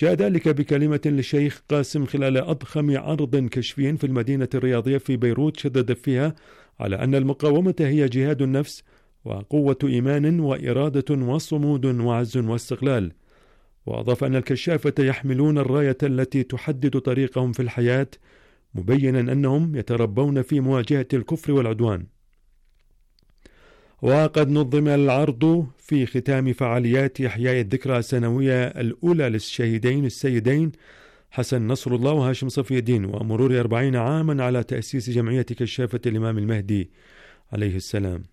جاء ذلك بكلمة للشيخ قاسم خلال أضخم عرض كشفي في المدينة الرياضية في بيروت، شدد فيها على أن المقاومة هي جهاد النفس وقوة إيمان وإرادة وصمود وعز واستقلال. وأضاف أن الكشافة يحملون الراية التي تحدد طريقهم في الحياة، مبينا أنهم يتربون في مواجهة الكفر والعدوان. وقد نظم العرض في ختام فعاليات إحياء الذكرى السنوية الأولى للشهيدين السيدين حسن نصر الله وهاشم صفي الدين، ومرور 40 عاما على تأسيس جمعية كشافة الإمام المهدي عليه السلام.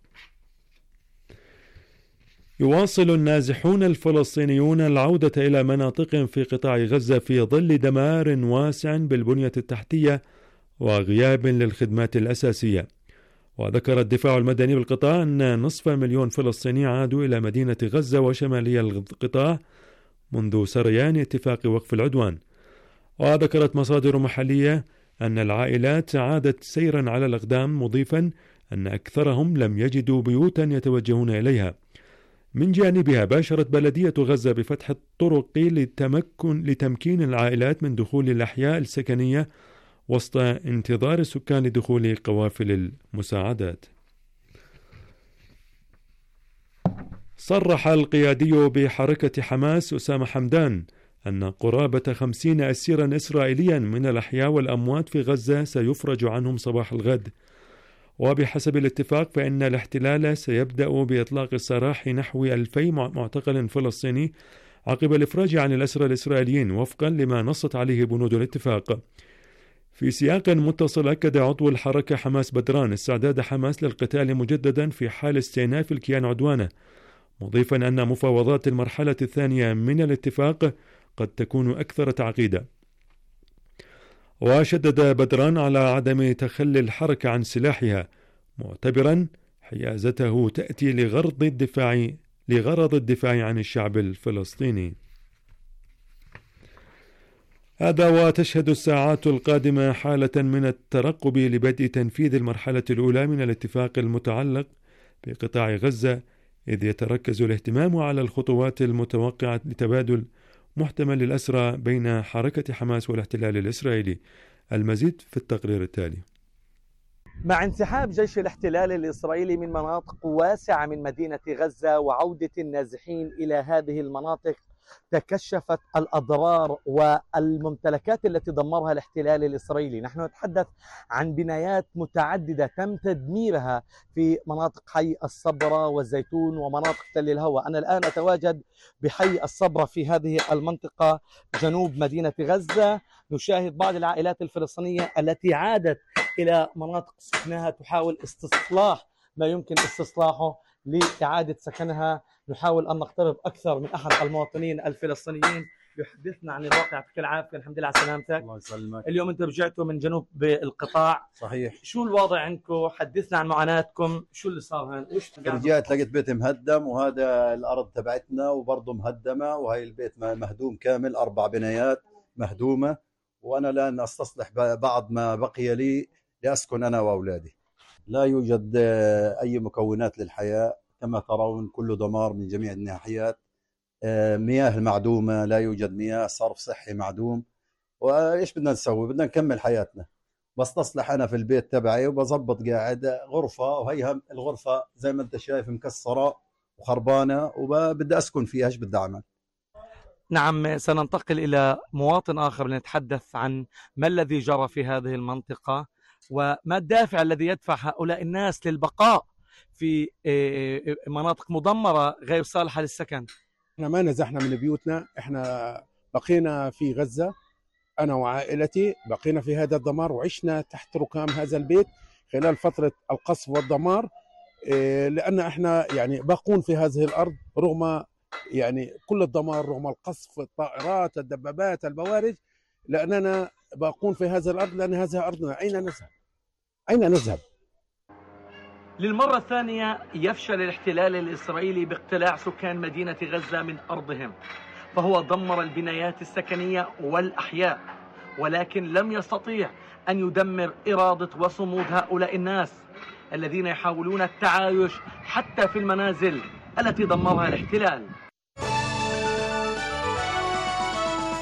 يواصل النازحون الفلسطينيون العودة إلى مناطقهم في قطاع غزة في ظل دمار واسع بالبنية التحتية وغياب للخدمات الأساسية. وذكر الدفاع المدني بالقطاع أن نصف مليون فلسطيني عادوا إلى مدينة غزة وشمالي القطاع منذ سريان اتفاق وقف العدوان. وذكرت مصادر محلية أن العائلات عادت سيرا على الأقدام، مضيفا أن أكثرهم لم يجدوا بيوتا يتوجهون إليها. من جانبها باشرت بلدية غزة بفتح الطرق لتمكين العائلات من دخول الأحياء السكنية وسط انتظار السكان لدخول قوافل المساعدات. صرح القيادي بحركة حماس أسامة حمدان أن قرابة 50 أسيرا إسرائيليا من الأحياء والأموات في غزة سيفرج عنهم صباح الغد. وبحسب الاتفاق فإن الاحتلال سيبدأ بإطلاق السراح نحو 2000 معتقل فلسطيني عقب الإفراج عن الأسرى الإسرائيليين وفقا لما نصت عليه بنود الاتفاق. في سياق متصل أكد عضو الحركة حماس بدران استعداد حماس للقتال مجددا في حال استئناف الكيان عدوانه، مضيفا أن مفاوضات المرحلة الثانية من الاتفاق قد تكون أكثر تعقيدا. وشدد بدران على عدم تخلي الحركة عن سلاحها، معتبرا حيازته تأتي لغرض الدفاع عن الشعب الفلسطيني. هذا وتشهد الساعات القادمة حالة من الترقب لبدء تنفيذ المرحلة الأولى من الاتفاق المتعلق بقطاع غزة، إذ يتركز الاهتمام على الخطوات المتوقعة لتبادل محتمل الأسرى بين حركة حماس والاحتلال الإسرائيلي. المزيد في التقرير التالي. مع انسحاب جيش الاحتلال الإسرائيلي من مناطق واسعة من مدينة غزة وعودة النازحين إلى هذه المناطق، تكشفت الأضرار والممتلكات التي دمرها الاحتلال الإسرائيلي. نحن نتحدث عن بنايات متعددة تم تدميرها في مناطق حي الصبرة والزيتون ومناطق تل الهوى. أنا الآن أتواجد بحي الصبرة في هذه المنطقة جنوب مدينة غزة. نشاهد بعض العائلات الفلسطينية التي عادت إلى مناطق سكنها تحاول استصلاح ما يمكن استصلاحه لإعادة سكنها. نحاول أن نقترب أكثر من أحد المواطنين الفلسطينيين يحدثنا عن الواقع. بكل العافية، الحمد لله على سلامتك. الله يسلمك. اليوم أنت رجعتوا من جنوب القطاع. صحيح. شو الوضع عندكم؟ حدثنا عن معاناتكم، شو اللي صار هون؟ رجعت لقيت بيت مهدم، وهذا الأرض تبعتنا وبرضه مهدمة، وهي البيت مهدوم كامل، 4 بنايات مهدومة، وأنا الآن أستصلح بعض ما بقي لي لأسكن أنا وأولادي. لا يوجد أي مكونات للحياة، كما ترون كله دمار من جميع الناحيات. مياه معدومة، لا يوجد مياه، صرف صحي معدوم. وإيش بدنا نسوي؟ بدنا نكمل حياتنا. بستصلح أنا في البيت تبعي وبظبط قاعد غرفة، وهي الغرفة زي ما أنت شايف مكسرة وخربانة، وبدي أسكن فيها. إيش بدي أعمل؟ نعم، سننتقل إلى مواطن آخر لنتحدث عن ما الذي جرى في هذه المنطقة وما الدافع الذي يدفع هؤلاء الناس للبقاء في مناطق مدمرة غير صالحة للسكن. احنا ما نزحنا من بيوتنا، احنا بقينا في غزة، أنا وعائلتي بقينا في هذا الدمار، وعشنا تحت ركام هذا البيت خلال فترة القصف والدمار، لأن احنا يعني باقون في هذه الأرض رغم يعني كل الدمار، رغم القصف، الطائرات، الدبابات، البوارج، لأننا باقون في هذه الأرض، لأن هذه أرضنا. أين نذهب؟ أين نذهب؟ للمرة الثانية يفشل الاحتلال الإسرائيلي باقتلاع سكان مدينة غزة من أرضهم، فهو دمر البنايات السكنية والأحياء، ولكن لم يستطيع أن يدمر إرادة وصمود هؤلاء الناس الذين يحاولون التعايش حتى في المنازل التي دمرها الاحتلال.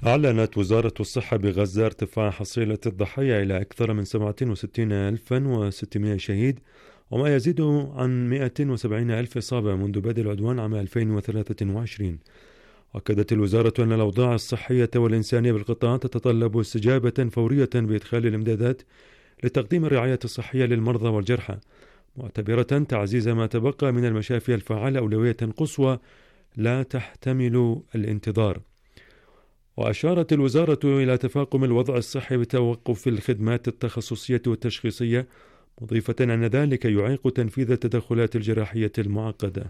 أعلنت وزارة الصحة بغزة ارتفاع حصيلة الضحايا إلى أكثر من 67,600 شهيد، وما يزيد عن 170,000 إصابة منذ بدء العدوان عام 2023. أكدت الوزارة أن الأوضاع الصحية والإنسانية بالقطاع تتطلب استجابة فورية بإدخال الإمدادات لتقديم الرعاية الصحية للمرضى والجرحى، معتبرة تعزيز ما تبقى من المشافي الفعالة أولوية قصوى لا تحتمل الانتظار. وأشارت الوزارة إلى تفاقم الوضع الصحي بتوقف الخدمات التخصصية والتشخيصية، مضيفة أن ذلك يعيق تنفيذ التدخلات الجراحية المعقدة.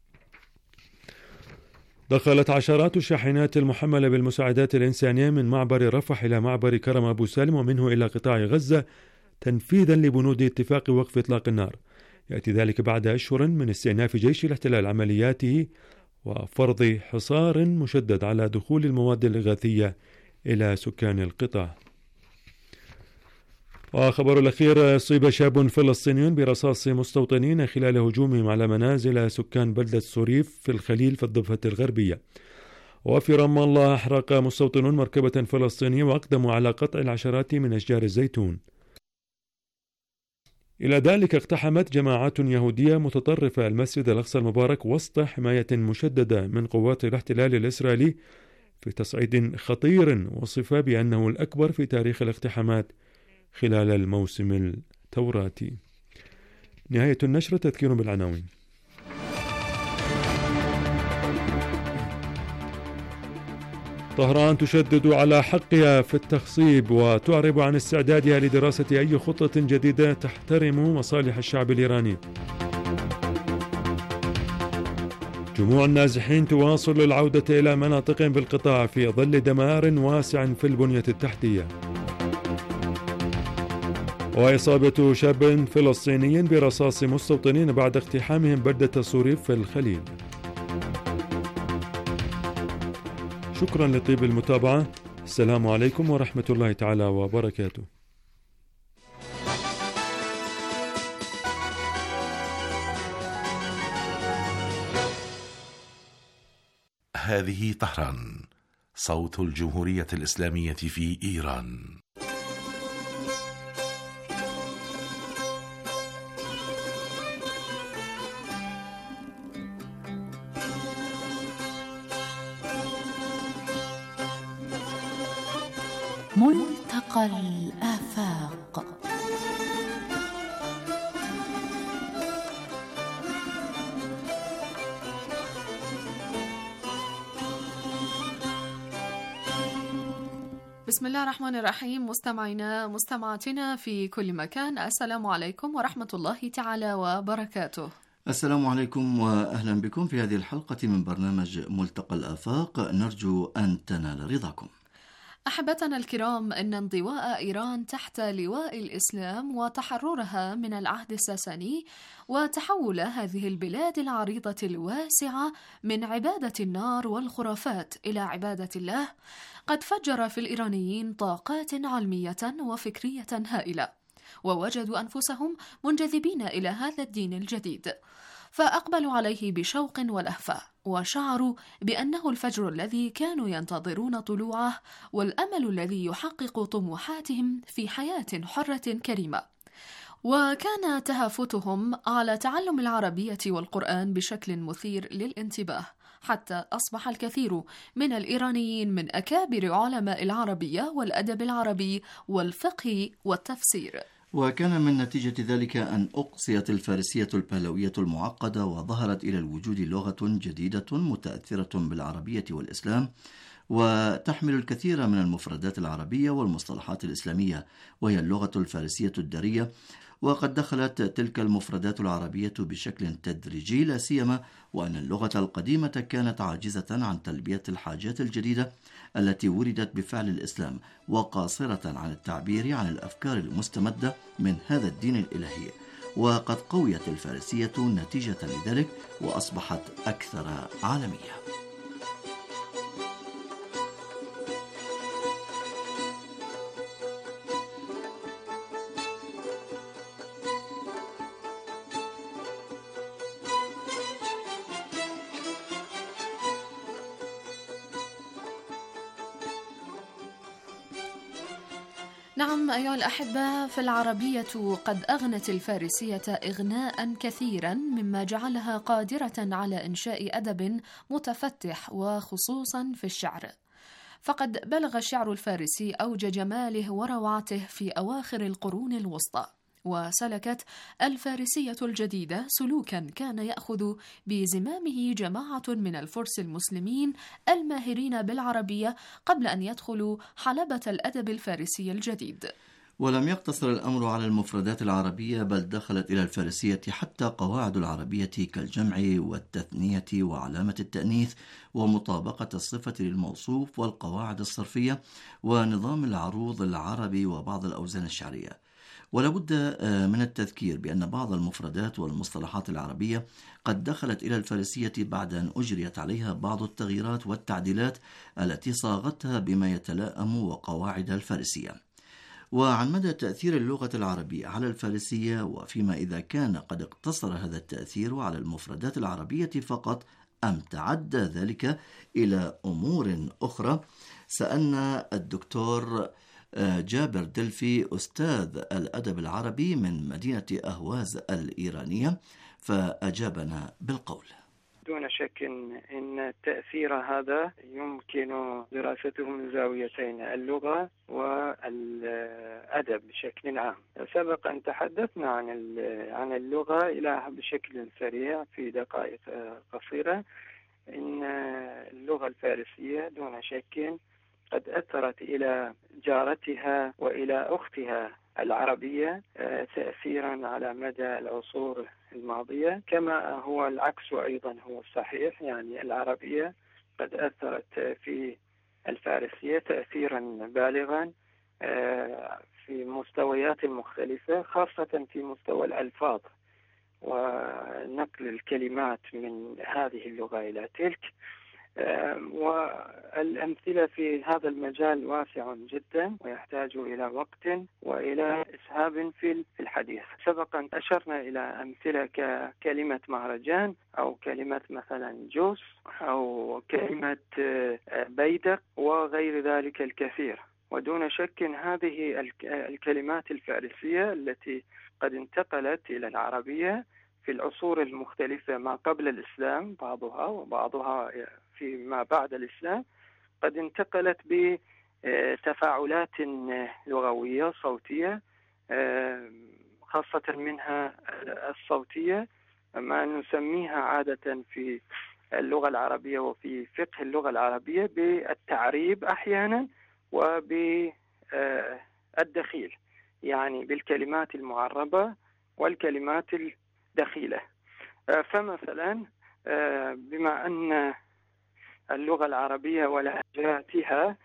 دخلت عشرات الشاحنات المحملة بالمساعدات الإنسانية من معبر رفح إلى معبر كرم أبو سالم ومنه إلى قطاع غزة تنفيذا لبنود اتفاق وقف إطلاق النار. يأتي ذلك بعد أشهر من استئناف جيش الاحتلال عملياته وفرض حصار مشدد على دخول المواد الإغاثية إلى سكان القطاع. وخبر الأخير: أصيب شاب فلسطيني برصاص مستوطنين خلال هجومهم على منازل سكان بلدة صريف في الخليل في الضفة الغربية. وفي رام الله أحرق مستوطنون مركبة فلسطينية وأقدموا على قطع العشرات من أشجار الزيتون. إلى ذلك اقتحمت جماعات يهودية متطرفة المسجد الأقصى المبارك وسط حماية مشددة من قوات الاحتلال الإسرائيلي في تصعيد خطير وصف بأنه الأكبر في تاريخ الاقتحامات خلال الموسم التوراتي. نهاية النشرة. تذكير بالعناوين. طهران تشدد على حقها في التخصيب وتعرب عن استعدادها لدراسة أي خطة جديدة تحترم مصالح الشعب الإيراني. جموع النازحين تواصل العودة إلى مناطق بالقطاع في ظل دمار واسع في البنية التحتية. وإصابة شاب فلسطيني برصاص مستوطنين بعد اقتحامهم بلدة صريف في الخليل. شكرا لطيب المتابعة. السلام عليكم ورحمة الله تعالى وبركاته. هذه طهران، صوت الجمهورية الإسلامية في إيران. ملتقى الآفاق. بسم الله الرحمن الرحيم. مستمعينا مستمعاتنا في كل مكان، السلام عليكم ورحمة الله تعالى وبركاته. السلام عليكم وأهلا بكم في هذه الحلقة من برنامج ملتقى الآفاق، نرجو أن تنال رضاكم. أحبتنا الكرام، إن انضواء إيران تحت لواء الإسلام وتحررها من العهد الساساني وتحول هذه البلاد العريضة الواسعة من عبادة النار والخرافات إلى عبادة الله قد فجر في الإيرانيين طاقات علمية وفكرية هائلة، ووجدوا أنفسهم منجذبين إلى هذا الدين الجديد، فأقبلوا عليه بشوق ولهفة، وشعروا بأنه الفجر الذي كانوا ينتظرون طلوعه والأمل الذي يحقق طموحاتهم في حياة حرة كريمة. وكان تهافتهم على تعلم العربية والقرآن بشكل مثير للانتباه، حتى أصبح الكثير من الإيرانيين من أكابر علماء العربية والأدب العربي والفقه والتفسير. وكان من نتيجة ذلك أن أقصيت الفارسية البهلوية المعقدة، وظهرت إلى الوجود لغة جديدة متأثرة بالعربية والإسلام، وتحمل الكثير من المفردات العربية والمصطلحات الإسلامية، وهي اللغة الفارسية الدارية. وقد دخلت تلك المفردات العربية بشكل تدريجي، لا سيما وأن اللغة القديمة كانت عاجزة عن تلبية الحاجات الجديدة التي وردت بفعل الإسلام، وقاصرة عن التعبير عن الأفكار المستمدة من هذا الدين الإلهي. وقد قويت الفارسية نتيجة لذلك وأصبحت أكثر عالمية. نعم أيها الأحبة، فالعربية قد أغنت الفارسية إغناء كثيرا مما جعلها قادرة على إنشاء أدب متفتح وخصوصا في الشعر. فقد بلغ الشعر الفارسي أوج جماله وروعته في أواخر القرون الوسطى، وسلكت الفارسية الجديدة سلوكا كان يأخذ بزمامه جماعة من الفرس المسلمين الماهرين بالعربية قبل أن يدخلوا حلبة الأدب الفارسي الجديد. ولم يقتصر الأمر على المفردات العربية، بل دخلت إلى الفارسية حتى قواعد العربية كالجمع والتثنية وعلامة التأنيث ومطابقة الصفة للموصوف والقواعد الصرفية ونظام العروض العربي وبعض الأوزان الشعرية. ولابد من التذكير بأن بعض المفردات والمصطلحات العربية قد دخلت إلى الفارسية بعد أن أجريت عليها بعض التغييرات والتعديلات التي صاغتها بما يتلائم وقواعد الفارسية. وعن مدى تأثير اللغة العربية على الفارسية، وفيما إذا كان قد اقتصر هذا التأثير على المفردات العربية فقط أم تعدى ذلك إلى أمور أخرى، سألنا الدكتور جابر دلفي أستاذ الأدب العربي من مدينة أهواز الإيرانية، فأجابنا بالقول: دون شك إن التأثير هذا يمكن دراسته من زاويتين: اللغة والأدب بشكل عام. سبق أن تحدثنا عن اللغة بشكل سريع في دقائق قصيرة. إن اللغة الفارسية دون شك قد أثرت إلى جارتها وإلى أختها العربية تأثيرا على مدى العصور الماضية، كما هو العكس أيضا هو الصحيح. يعني العربية قد أثرت في الفارسية تأثيرا بالغا في مستويات مختلفة، خاصة في مستوى الألفاظ ونقل الكلمات من هذه اللغة إلى تلك. والأمثلة في هذا المجال واسع جدا ويحتاج إلى وقت وإلى إسهاب في الحديث. سبقا أشرنا إلى أمثلة ككلمة مهرجان أو كلمة مثلا جوس أو كلمة بيدق وغير ذلك الكثير. ودون شك هذه الكلمات الفارسية التي قد انتقلت إلى العربية في العصور المختلفة ما قبل الإسلام بعضها وبعضها فيما بعد الإسلام، قد انتقلت بتفاعلات لغوية صوتية، خاصة منها الصوتية ما نسميها عادة في اللغة العربية وفي فقه اللغة العربية بالتعريب أحيانا وبالدخيل، يعني بالكلمات المعربة والكلمات الدخيلة. فمثلا بما أن اللغة العربية ولهجاتها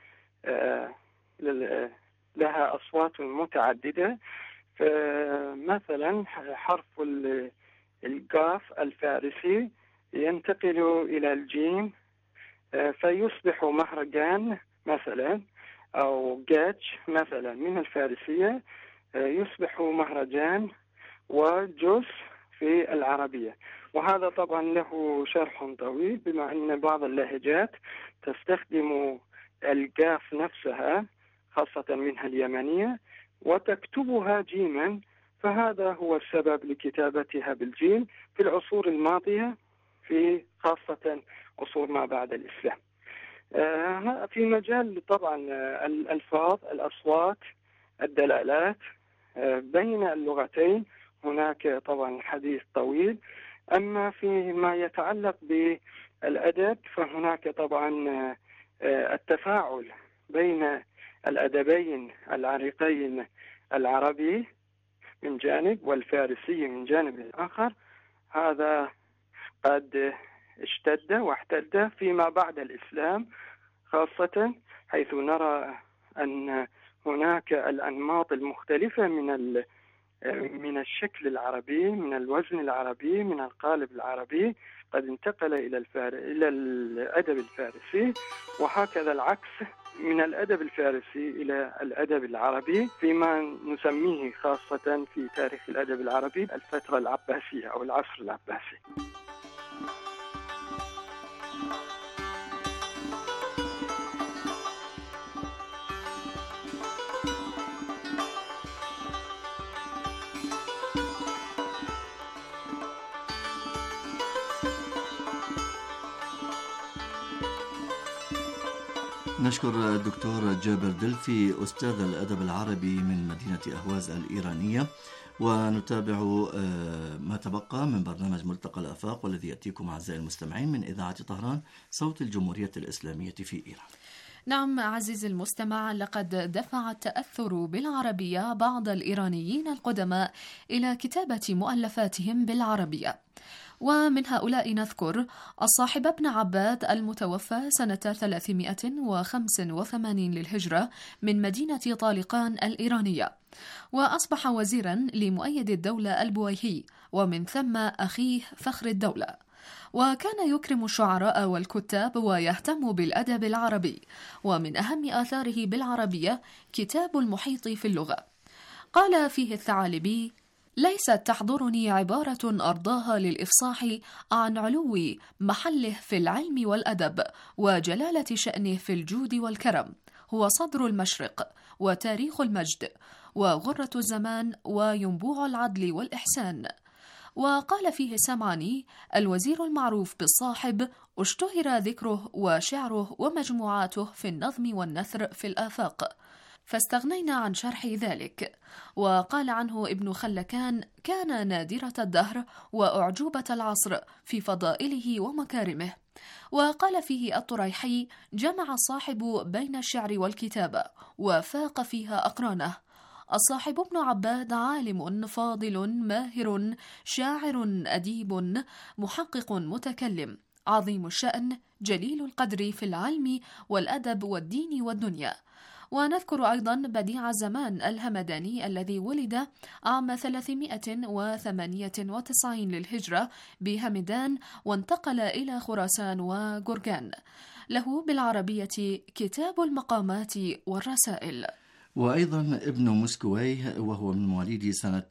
لها أصوات متعددة، فمثلا حرف القاف الفارسي ينتقل إلى الجيم فيصبح مهرجان مثلا، أو جاتش مثلا من الفارسية يصبح مهرجان وجوس في العربية. وهذا طبعا له شرح طويل، بما أن بعض اللهجات تستخدم القاف نفسها خاصة منها اليمنية وتكتبها جيما، فهذا هو السبب لكتابتها بالجيم في العصور الماضية، في خاصة عصور ما بعد الإسلام. في مجال طبعا الألفاظ، الأصوات، الدلالات بين اللغتين هناك طبعا حديث طويل. أما فيما يتعلق بالأدب فهناك طبعا التفاعل بين الأدبين العريقين، العربي من جانب والفارسي من جانب آخر، هذا قد اشتد واحتد فيما بعد الإسلام، خاصة حيث نرى أن هناك الأنماط المختلفة من الشكل العربي، من الوزن العربي، من القالب العربي، قد انتقل إلى الأدب الفارسي، وهكذا العكس من الأدب الفارسي إلى الأدب العربي فيما نسميه خاصة في تاريخ الأدب العربي الفترة العباسية أو العصر العباسي. نشكر الدكتور جابر دلفي أستاذ الأدب العربي من مدينة أهواز الإيرانية. ونتابع ما تبقى من برنامج ملتقى الآفاق، والذي يأتيكم أعزائي المستمعين من إذاعة طهران صوت الجمهورية الإسلامية في إيران. نعم عزيزي المستمع، لقد دفع التأثر بالعربية بعض الإيرانيين القدماء إلى كتابة مؤلفاتهم بالعربية، ومن هؤلاء نذكر الصاحب ابن عباد المتوفى سنة 385 للهجرة من مدينة طالقان الإيرانية، وأصبح وزيرا لمؤيد الدولة البويهي، ومن ثم أخيه فخر الدولة، وكان يكرم الشعراء والكتاب ويهتم بالأدب العربي. ومن أهم آثاره بالعربية كتاب المحيط في اللغة. قال فيه الثعالبي: ليست تحضرني عبارة أرضاها للإفصاح عن علو محله في العلم والأدب وجلالة شأنه في الجود والكرم، هو صدر المشرق وتاريخ المجد وغرة الزمان وينبوع العدل والإحسان. وقال فيه السمعاني: الوزير المعروف بالصاحب اشتهر ذكره وشعره ومجموعاته في النظم والنثر في الآفاق، فاستغنينا عن شرح ذلك. وقال عنه ابن خلكان: كان نادرة الدهر وأعجوبة العصر في فضائله ومكارمه. وقال فيه الطريحي: جمع الصاحب بين الشعر والكتابة وفاق فيها أقرانه. الصاحب ابن عباد عالم فاضل ماهر شاعر أديب محقق متكلم عظيم الشأن جليل القدر في العلم والأدب والدين والدنيا. ونذكر أيضا بديع الزمان الهمداني الذي ولد عام 398 للهجرة بهمدان، وانتقل إلى خراسان وجرجان. له بالعربية كتاب المقامات والرسائل. وأيضا ابن مسكويه، وهو من مواليد سنة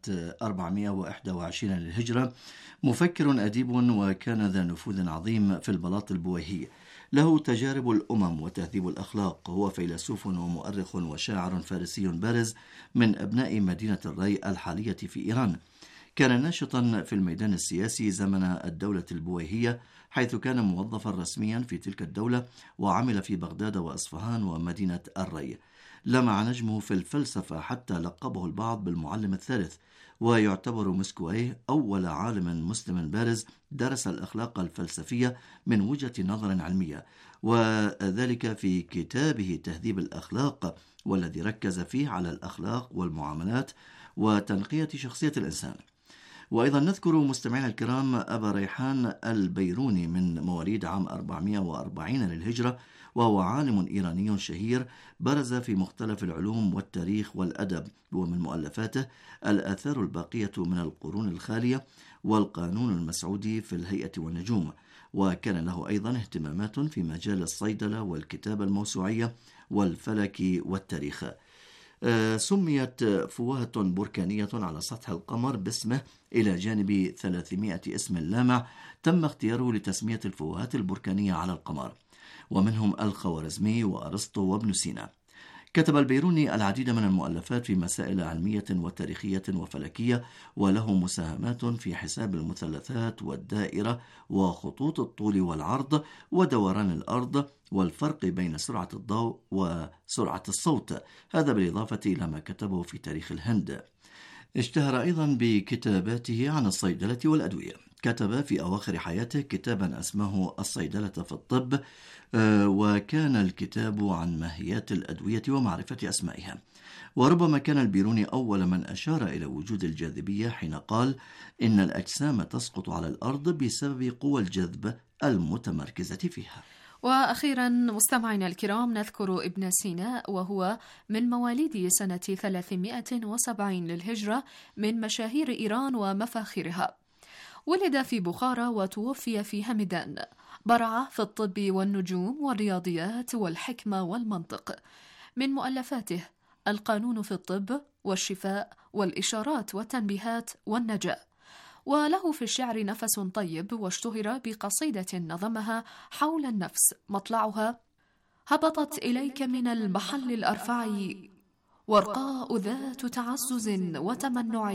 421 للهجرة، مفكر أديب وكان ذا نفوذ عظيم في البلاط البويهي، له تجارب الأمم وتهذيب الأخلاق. هو فيلسوف ومؤرخ وشاعر فارسي بارز من أبناء مدينة الري الحالية في إيران. كان ناشطا في الميدان السياسي زمن الدولة البويهية، حيث كان موظفا رسميا في تلك الدولة، وعمل في بغداد وأصفهان ومدينة الري. لمع نجمه في الفلسفة حتى لقبه البعض بالمعلم الثالث، ويعتبر مسكويه أول عالم مسلم بارز درس الأخلاق الفلسفية من وجهة نظر علمية، وذلك في كتابه تهذيب الأخلاق، والذي ركز فيه على الأخلاق والمعاملات وتنقية شخصية الإنسان. وأيضا نذكر مستمعينا الكرام أبا ريحان البيروني من مواليد عام 440 للهجرة، وهو عالم إيراني شهير برز في مختلف العلوم والتاريخ والأدب، ومن مؤلفاته الآثار الباقية من القرون الخالية والقانون المسعودي في الهيئة والنجوم. وكان له أيضا اهتمامات في مجال الصيدلة والكتابة الموسوعية والفلك والتاريخ. سميت فوهة بركانية على سطح القمر باسمه إلى جانب 300 اسم لامع تم اختياره لتسمية الفوهات البركانية على القمر، ومنهم الخوارزمي وأرسطو وابن سينا. كتب البيروني العديد من المؤلفات في مسائل علمية وتاريخية وفلكية، وله مساهمات في حساب المثلثات والدائرة وخطوط الطول والعرض ودوران الأرض والفرق بين سرعة الضوء وسرعة الصوت، هذا بالإضافة إلى ما كتبه في تاريخ الهند. اشتهر أيضا بكتاباته عن الصيدلة والأدوية. كتب في أواخر حياته كتابا اسمه الصيدلة في الطب، وكان الكتاب عن ماهيات الأدوية ومعرفة أسمائها. وربما كان البيروني أول من أشار إلى وجود الجاذبية حين قال إن الأجسام تسقط على الأرض بسبب قوى الجذب المتمركزة فيها. وأخيرا مستمعينا الكرام نذكر ابن سينا، وهو من مواليد سنة 370 للهجرة، من مشاهير إيران ومفاخرها. ولد في بخارى وتوفي في همدان. برع في الطب والنجوم والرياضيات والحكمة والمنطق. من مؤلفاته القانون في الطب والشفاء والإشارات والتنبيهات والنجاة. وله في الشعر نفس طيب، واشتهر بقصيدة نظمها حول النفس مطلعها: هبطت إليك من المحل الأرفع ورقاء ذات تعزز وتمنع،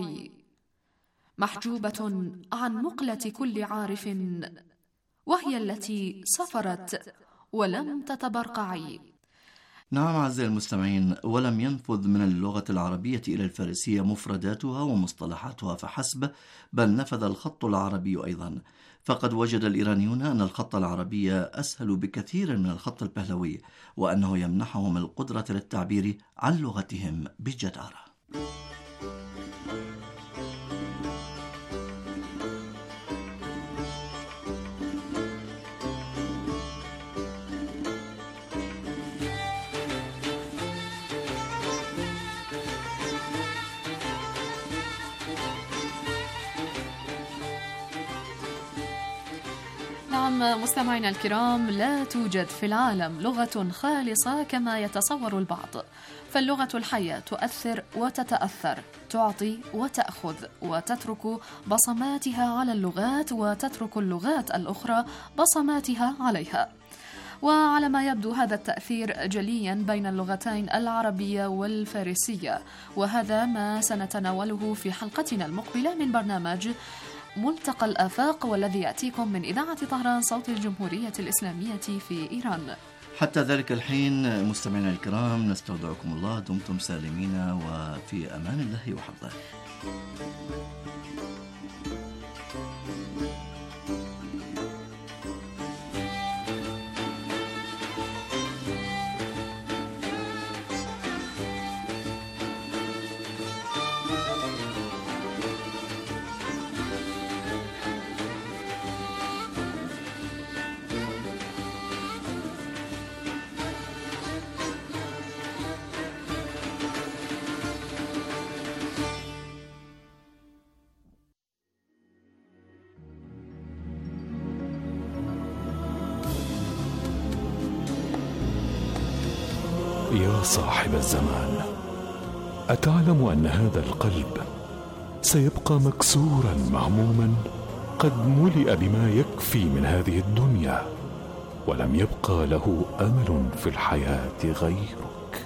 محجوبة عن مقلة كل عارف، وهي التي سفرت ولم تتبرقع. نعم أعزائي المستمعين، ولم ينفذ من اللغة العربية إلى الفارسية مفرداتها ومصطلحاتها فحسب، بل نفذ الخط العربي أيضا. فقد وجد الإيرانيون أن الخط العربي أسهل بكثير من الخط البهلوي، وأنه يمنحهم القدرة للتعبير عن لغتهم بجدارة. مستمعينا الكرام، لا توجد في العالم لغة خالصة كما يتصور البعض، فاللغة الحية تؤثر وتتأثر، تعطي وتأخذ، وتترك بصماتها على اللغات، وتترك اللغات الأخرى بصماتها عليها. وعلى ما يبدو هذا التأثير جليا بين اللغتين العربية والفارسية، وهذا ما سنتناوله في حلقتنا المقبلة من برنامج ملتقى الآفاق، والذي يأتيكم من إذاعة طهران صوت الجمهورية الإسلامية في إيران. حتى ذلك الحين مستمعينا الكرام، نستودعكم الله، دمتم سالمين وفي أمان الله وحفظه. يا صاحب الزمان، أتعلم أن هذا القلب سيبقى مكسورا مهموما، قد ملئ بما يكفي من هذه الدنيا، ولم يبقى له أمل في الحياة غيرك.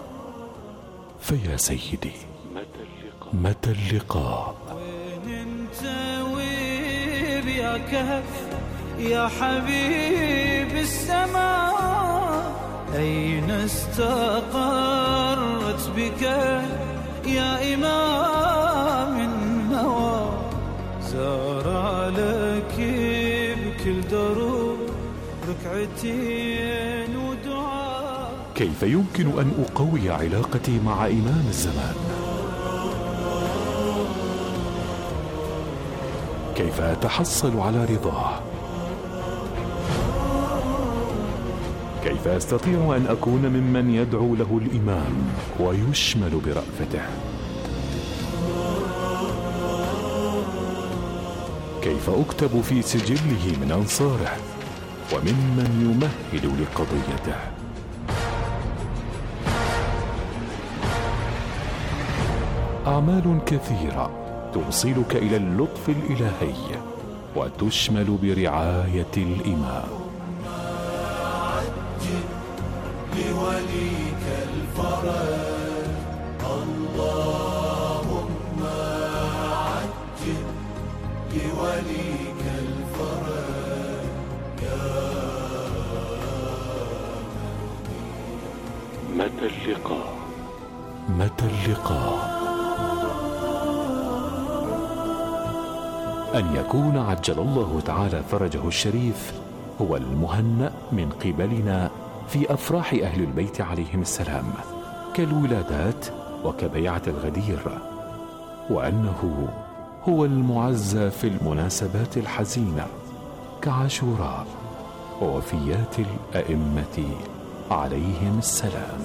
فيا سيدي، متى اللقاء؟ وين انت وين يا كهف يا حبيب السماء؟ أين استقرت بك يا إمام النوى؟ زار لك بكل دروب ركعتين ودعاء. كيف يمكن أن أقوي علاقتي مع إمام الزمان؟ كيف أتحصل على رضاه؟ كيف أستطيع أن أكون ممن يدعو له الإمام ويشمل برأفته؟ كيف أكتب في سجله من أنصاره وممن يمهد لقضيته؟ أعمال كثيرة توصلك إلى اللطف الإلهي وتشمل برعاية الإمام. لوليك الفرج اللهم عجل لوليك الفرج يا متى اللقاء؟ متى اللقاء؟ أن يكون عجل الله تعالى فرجه الشريف هو المهنأ من قبلنا في أفراح أهل البيت عليهم السلام، كالولادات وكبيعة الغدير، وأنه هو المعزى في المناسبات الحزينة كعاشوراء ووفيات الأئمة عليهم السلام.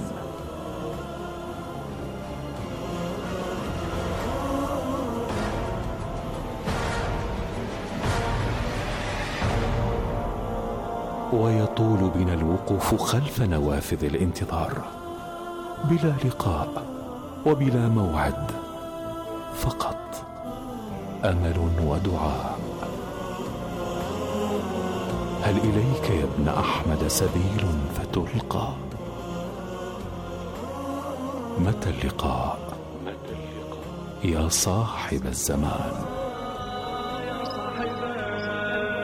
ويطول بنا الوقوف خلف نوافذ الانتظار بلا لقاء وبلا موعد، فقط أمل ودعاء. هل إليك يا ابن أحمد سبيل فتلقى؟ متى اللقاء؟ يا صاحب الزمان.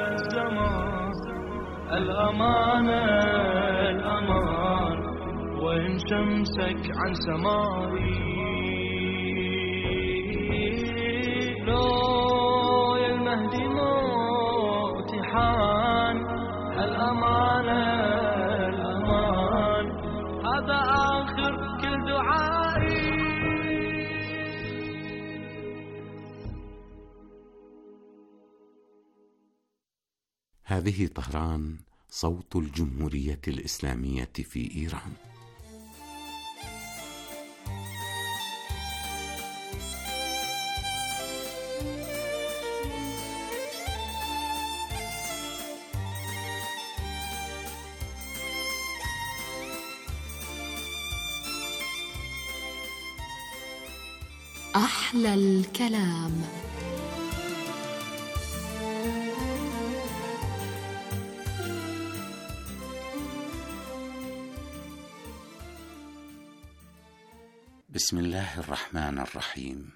الأمان الأمان وين شمسك عن سمائي لو يا المهدي موتي حان الأمان الأمان هذا آخر كل دعائي. هذه طهران، صوت الجمهورية الإسلامية في إيران. أحلى الكلام. بسم الله الرحمن الرحيم.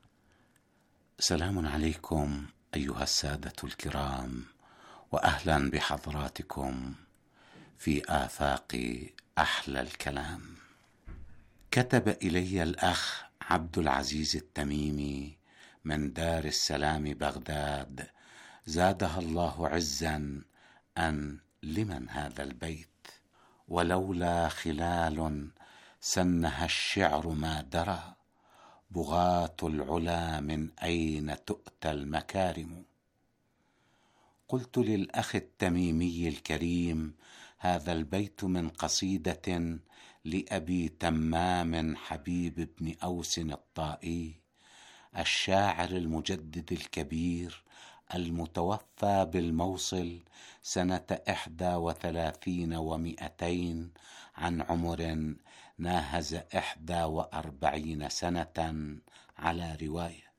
سلام عليكم أيها السادة الكرام، وأهلا بحضراتكم في آفاق أحلى الكلام. كتب إلي الأخ عبد العزيز التميمي من دار السلام بغداد زادها الله عزا أن لمن هذا البيت؟ ولولا خلال سنها الشعر ما درى، بغاة العلا من أين تؤتى المكارم. قلت للأخ التميمي الكريم هذا البيت من قصيدة لأبي تمام حبيب بن أوس الطائي الشاعر المجدد الكبير المتوفى بالموصل سنة 31 و200 عن عمر ناهز 41 سنة على رواية.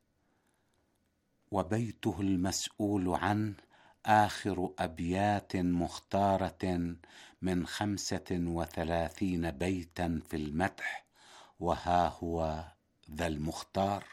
وبيته المسؤول عنه آخر أبيات مختارة من 35 بيتا في المدح، وها هو ذا المختار: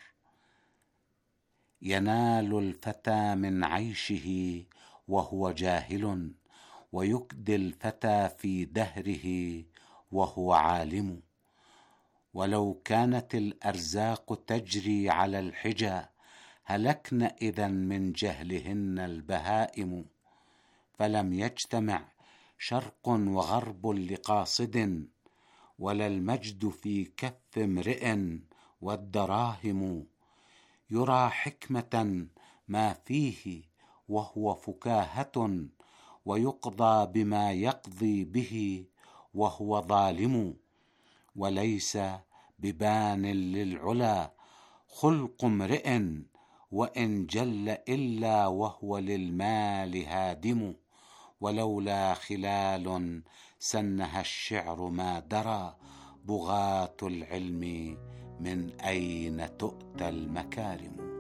ينال الفتى من عيشه وهو جاهل، ويكدي الفتى في دهره وهو عالم. ولو كانت الأرزاق تجري على الحجى، هلكن إذن من جهلهن البهائم. فلم يجتمع شرق وغرب لقاصد، ولا المجد في كف امرئ والدراهم. يرى حكمة ما فيه وهو فكاهة، ويقضى بما يقضي به وهو ظالم. وليس ببان للعلا خلق امرئ، وإن جل إلا وهو للمال هادم. ولولا خلال سنها الشعر ما درى، بغاة العلم من أين تؤتى المكارم.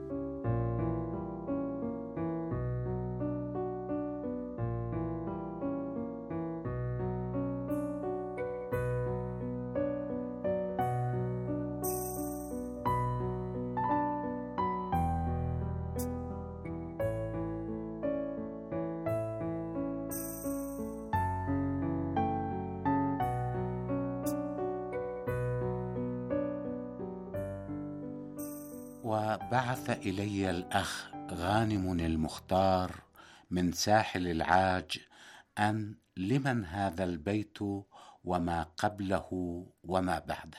وبعث إلي الأخ غانم المختار من ساحل العاج أن لمن هذا البيت وما قبله وما بعده.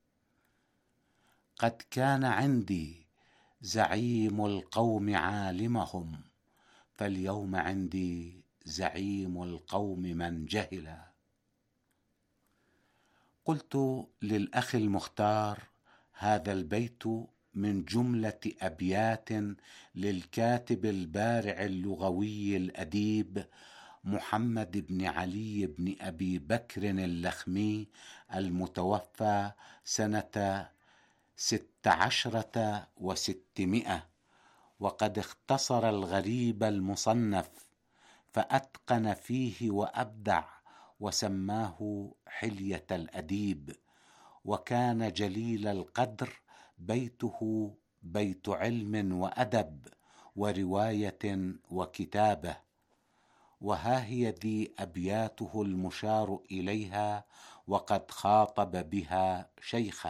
قد كان عندي زعيم القوم عالمهم، فاليوم عندي زعيم القوم من جهلا. قلت للأخ المختار هذا البيت من جملة أبيات للكاتب البارع اللغوي الأديب محمد بن علي بن أبي بكر اللخمي المتوفى سنة 16 و600، وقد اختصر الغريب المصنف فأتقن فيه وأبدع، وسماه حلية الأديب. وكان جليل القدر، بيته بيت علم وأدب ورواية وكتابة. وها هي ذي أبياته المشار إليها وقد خاطب بها شيخه: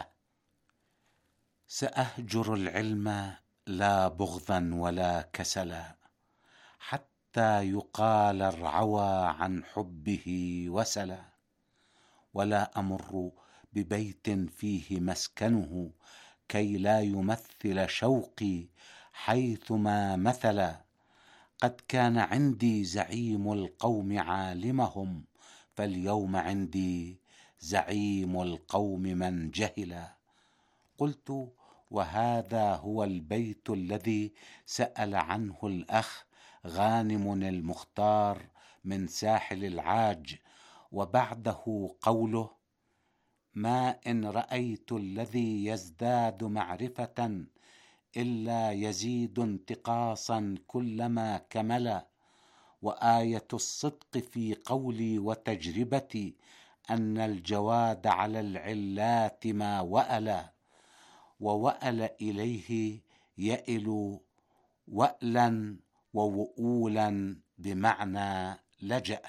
سأهجر العلم لا بغضا ولا كسلا، حتى يقال الروى عن حبه وسلا، ولا أمر ببيت فيه مسكنه كي لا يمثل شوقي حيثما مثلا. قد كان عندي زعيم القوم عالمهم، فاليوم عندي زعيم القوم من جهلا. قلت: وهذا هو البيت الذي سأل عنه الأخ غانم المختار من ساحل العاج، وبعده قوله: ما إن رأيت الذي يزداد معرفة إلا يزيد انتقاصا كلما كملا، وآية الصدق في قولي وتجربتي أن الجواد على العلات ما وألا، ووأل إليه يئل وألا ووؤولا بمعنى لجأ.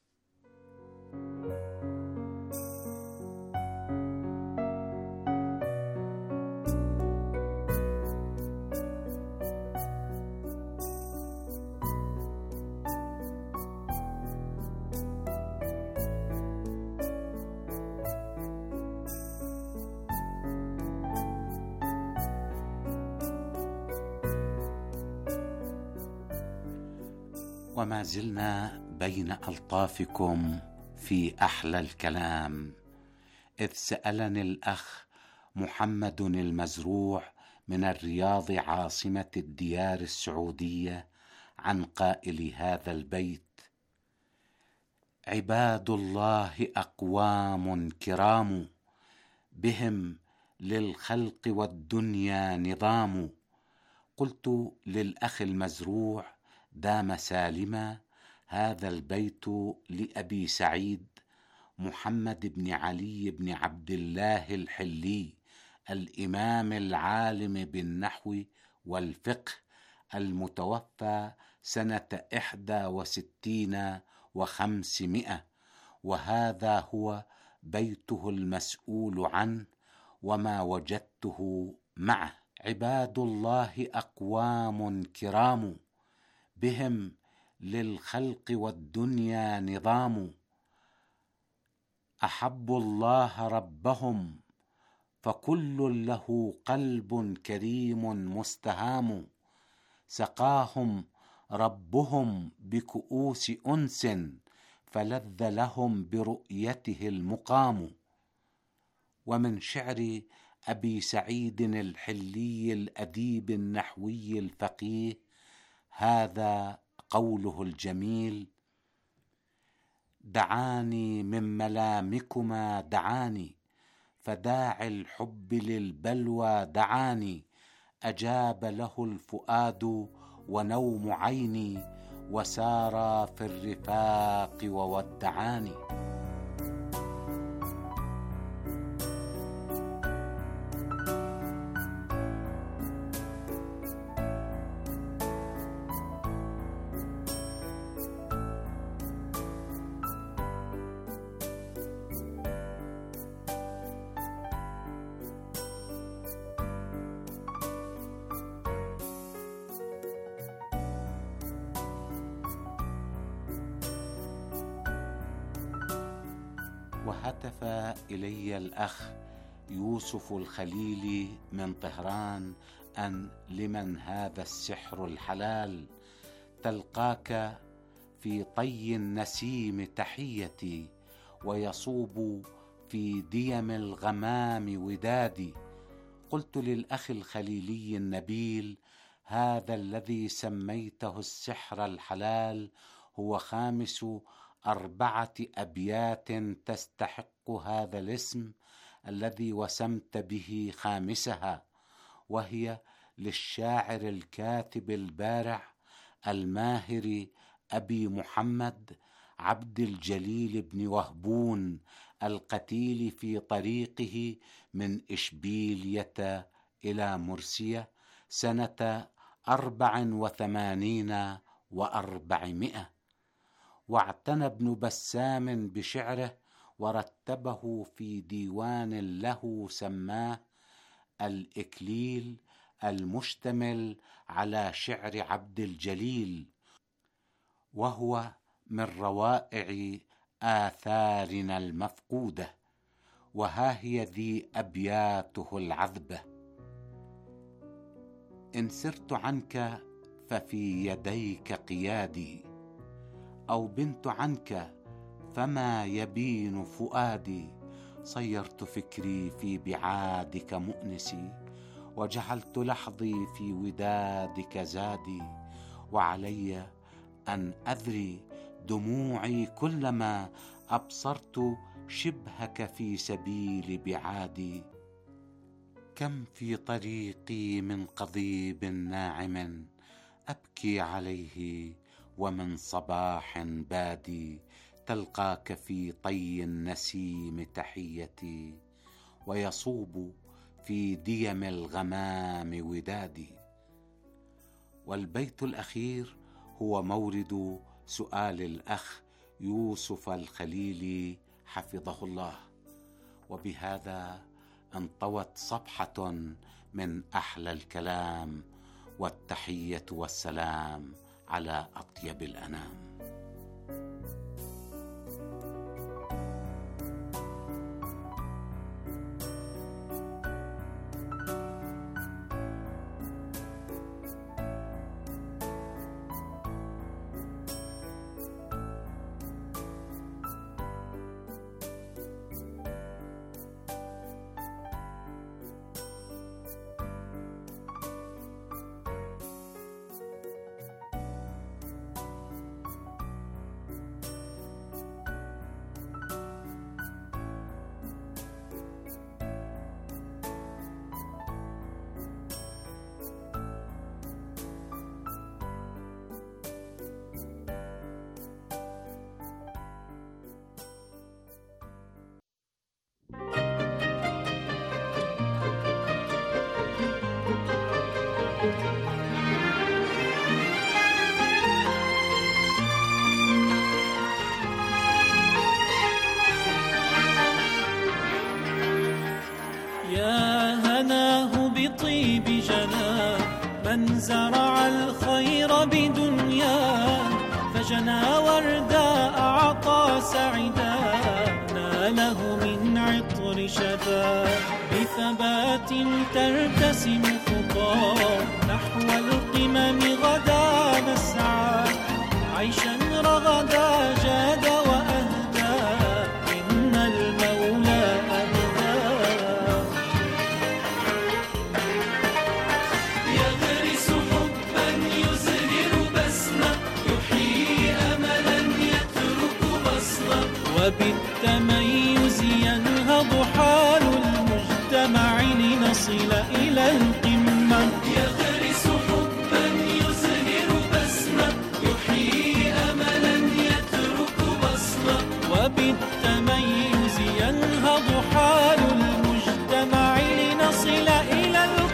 وما زلنا بين ألطافكم في أحلى الكلام، إذ سألني الأخ محمد المزروع من الرياض عاصمة الديار السعودية عن قائل هذا البيت: عباد الله أقوام كرام، بهم للخلق والدنيا نظام. قلت للأخ المزروع دام سالما: هذا البيت لأبي سعيد محمد بن علي بن عبد الله الحلي، الإمام العالم بالنحو والفقه، المتوفى سنة 61 و500، وهذا هو بيته المسؤول عنه وما وجدته معه. عباد الله أقوام كرام، بهم للخلق والدنيا نظام، أحبوا الله ربهم فكل له قلب كريم مستهام، سقاهم ربهم بكؤوس أنس فلذ لهم برؤيته المقام. ومن شعر أبي سعيد الحلي الأديب النحوي الفقيه هذا قوله الجميل: دعاني من ملامكما دعاني، فداعي الحب للبلوى دعاني، أجاب له الفؤاد ونوم عيني، وسارا في الرفاق وودعاني. وهتف إلي الأخ يوسف الخليلي من طهران أن لمن هذا السحر الحلال، تلقاك في طي النسيم تحيتي، ويصوب في ديم الغمام ودادي. قلت للأخ الخليلي النبيل: هذا الذي سميته السحر الحلال هو خامس 4 أبيات تستحق هذا الاسم الذي وسمت به خامسها، وهي للشاعر الكاتب البارع الماهر أبي محمد عبد الجليل بن وهبون القتيل في طريقه من إشبيلية إلى مرسية سنة 84 و400. واعتنى ابن بسام بشعره ورتبه في ديوان له سماه الإكليل، المشتمل على شعر عبد الجليل، وهو من روائع آثارنا المفقودة. وها هي ذي أبياته العذبة: إن سرت عنك ففي يديك قيادي، أو بنت عنك فما يبين فؤادي. صيرت فكري في بعادك مؤنسي، وجعلت لحظي في ودادك زادي. وعلي أن أذري دموعي كلما أبصرت شبهك في سبيل بعادي. كم في طريقي من قضيب ناعم أبكي عليه، ومن صباح بادي تلقاك في طي النسيم تحيتي، ويصوب في ديم الغمام ودادي. والبيت الأخير هو مورد سؤال الأخ يوسف الخليلي حفظه الله. وبهذا انطوت صفحة من أحلى الكلام، والتحية والسلام على أطيب الأنام. بطيب جناه من زرع الخير بدنياه، فجنى وردا أعطى سعدا ناله من عطر شفا. بثبات ترتسم خطى نحو القمم غدا نسعى، عيشا رغدا جاد وأهدى إن المولى أهدى. يغرس حبا يزهر بسمة، يحيي أملا يترك بصمة، وبالتميز ينهض حال المجتمع لنصل إلى القمة. يغرس حبا يزهر بسمة، يحيي أملا يترك بصمة، وبالتميز ينهض حال المجتمع لنصل إلى القمة.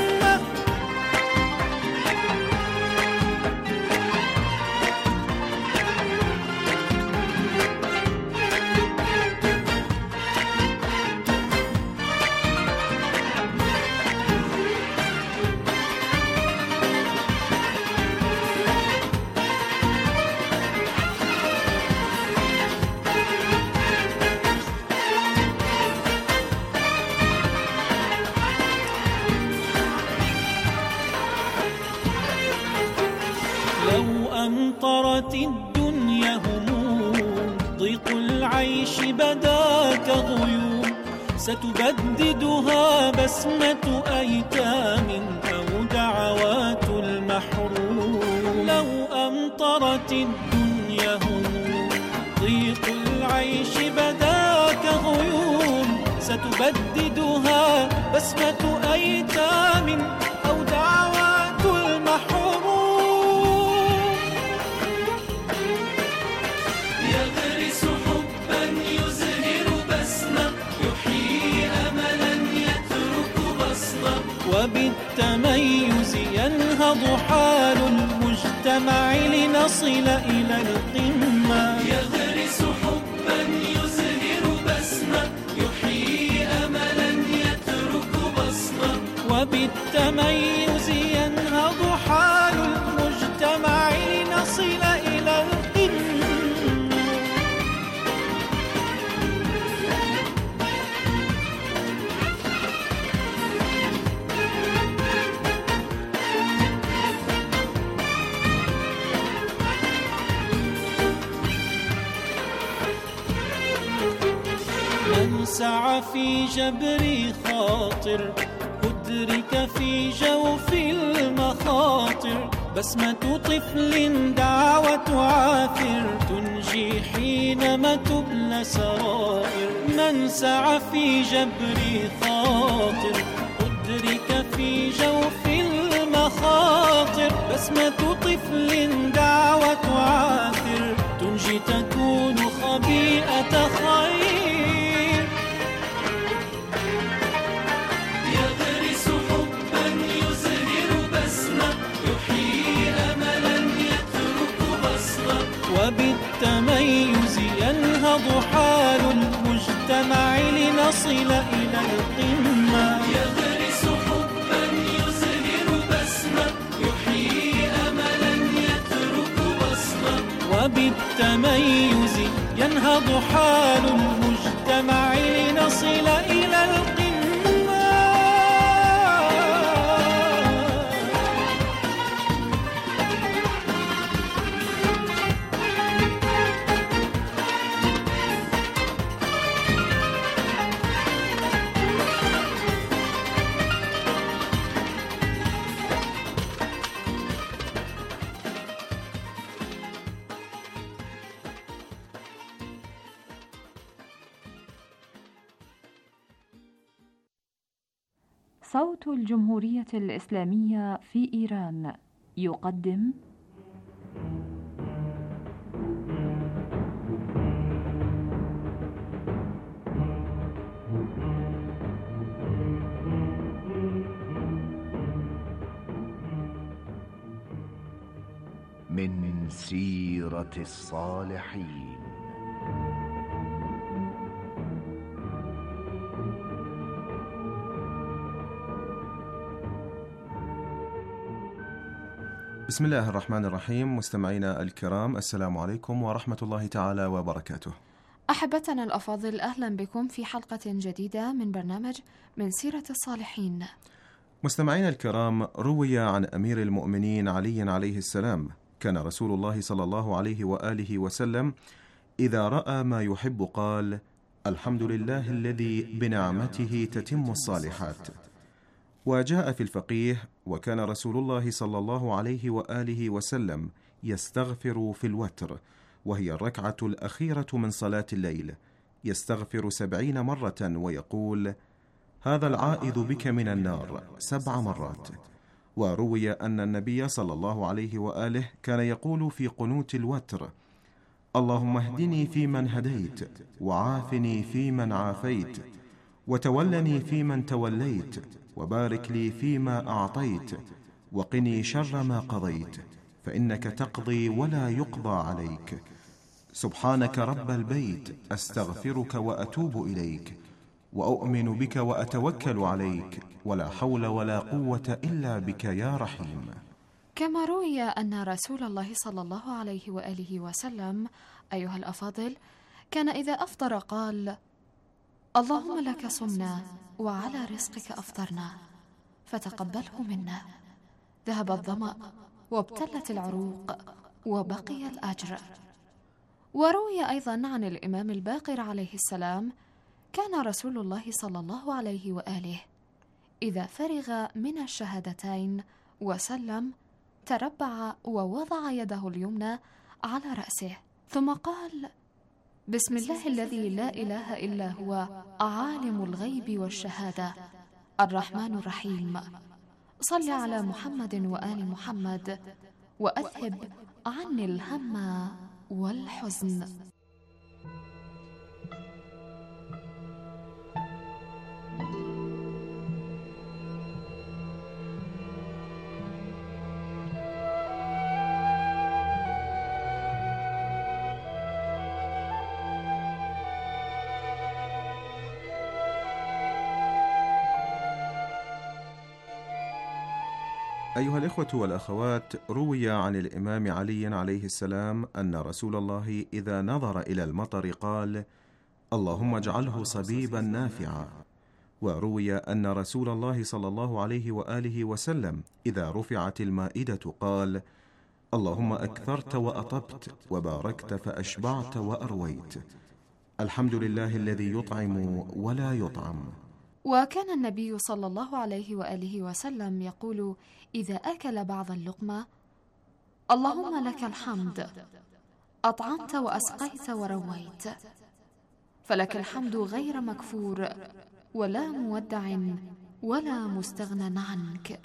لو أمطرت الدنيا هموم، ضيق العيش بدا كغيوم، ستبددها بسمة أيتام أو دعوات المحروم. لو أمطرت الدنيا هموم، ضيق العيش بدا كغيوم، ستبددها بسمة أيتام أو دعوات المحروم. يغرس حبا يزهر بسمة، يحيي أملا يترك بصمة، وبالتميز ينهض حال المجتمع المجتمع لنصل إلى القمة. يغرس حبا يزهر بسمة، يحيي أملا يترك بصمة، وبالتميز ينهض حال المجتمع لنصل إلى القمة. من سعى في جبر خاطر أدرك في جوف المخاطر، بسمة طفل دعوة عاثر تنجي حينما تبلى سرائر. من سعى في جبر خاطر أدرك في جوف المخاطر، بسمة طفل دعوة عاثر تنجي تكون خبيئة خير. يغرس حبا يزهر بسمة، يحيي أملا يترك بصمة، وبالتميز ينهض حال المجتمع لنصل إلى القمة. يغرس حبا يزهر بسمة، يحيي أملا يترك بصمة، وبالتميز ينهض حال المجتمع لنصل إلى القمة. صوت الجمهورية الإسلامية في إيران يقدم من سيرة الصالحين. بسم الله الرحمن الرحيم. مستمعينا الكرام، السلام عليكم ورحمة الله تعالى وبركاته. أحبتنا الأفاضل، أهلا بكم في حلقة جديدة من برنامج من سيرة الصالحين. مستمعينا الكرام، روي عن أمير المؤمنين علي عليه السلام: كان رسول الله صلى الله عليه وآله وسلم إذا رأى ما يحب قال: الحمد لله الذي بنعمته تتم الصالحات. وجاء في الفقيه: وكان رسول الله صلى الله عليه وآله وسلم يستغفر في الوتر، وهي الركعة الأخيرة من صلاة الليل، يستغفر 70 مرة ويقول: هذا العائذ بك من النار 7 مرات. وروي أن النبي صلى الله عليه وآله كان يقول في قنوت الوتر: اللهم اهدني فيمن هديت، وعافني فيمن عافيت، وتولني فيمن توليت، وبارك لي فيما أعطيت، وقني شر ما قضيت، فإنك تقضي ولا يقضى عليك، سبحانك رب البيت، أستغفرك وأتوب إليك، وأؤمن بك وأتوكل عليك، ولا حول ولا قوة إلا بك يا رحيم. كما روي أن رسول الله صلى الله عليه وآله وسلم أيها الأفاضل كان إذا أفطر قال: اللهم لك صمنا وعلى رزقك أفطرنا فتقبله منا. ذهب الظمأ وابتلت العروق وبقي الأجر. وروي أيضا عن الإمام الباقر عليه السلام: كان رسول الله صلى الله عليه وآله إذا فرغ من الشهادتين وسلم تربع ووضع يده اليمنى على رأسه، ثم قال: بسم الله الذي لا إله إلا هو عالم الغيب والشهادة الرحمن الرحيم، صل على محمد وآل محمد وأذهب عني الهم والحزن. أيها الإخوة والأخوات، روي عن الإمام علي عليه السلام أن رسول الله إذا نظر إلى المطر قال: اللهم اجعله صبيبا نافعا. وروي أن رسول الله صلى الله عليه وآله وسلم إذا رفعت المائدة قال: اللهم أكثرت وأطبت وباركت فأشبعت وأرويت، الحمد لله الذي يطعم ولا يطعم. وكان النبي صلى الله عليه وآله وسلم يقول إذا أكل بعض اللقمة: اللهم لك الحمد، أطعمت وأسقيت ورويت، فلك الحمد غير مكفور ولا مودع ولا مستغنى عنك.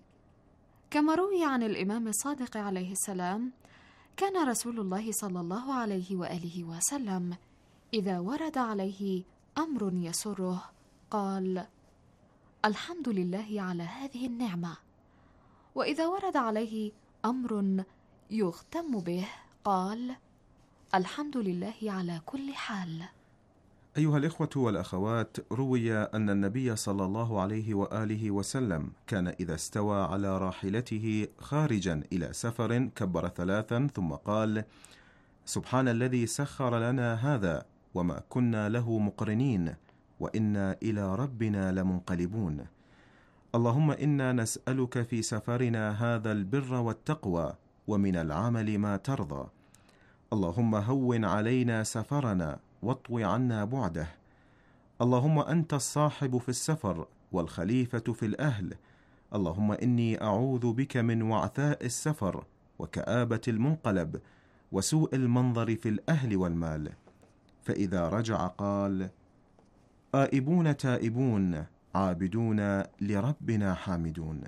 كما روي عن الإمام الصادق عليه السلام: كان رسول الله صلى الله عليه وآله وسلم إذا ورد عليه أمر يسره قال: الحمد لله على هذه النعمة. وإذا ورد عليه أمر يغتم به قال: الحمد لله على كل حال. أيها الإخوة والأخوات، روي أن النبي صلى الله عليه وآله وسلم كان إذا استوى على راحلته خارجا إلى سفر كبر 3 ثم قال: سبحان الذي سخر لنا هذا وما كنا له مقرنين وإنا إلى ربنا لمنقلبون. اللهم إنا نسألك في سفرنا هذا البر والتقوى ومن العمل ما ترضى. اللهم هون علينا سفرنا واطو عنا بعده. اللهم أنت الصاحب في السفر والخليفة في الأهل. اللهم إني أعوذ بك من وعثاء السفر وكآبة المنقلب وسوء المنظر في الأهل والمال. فإذا رجع قال: آئبون تائبون عابدون لربنا حامدون.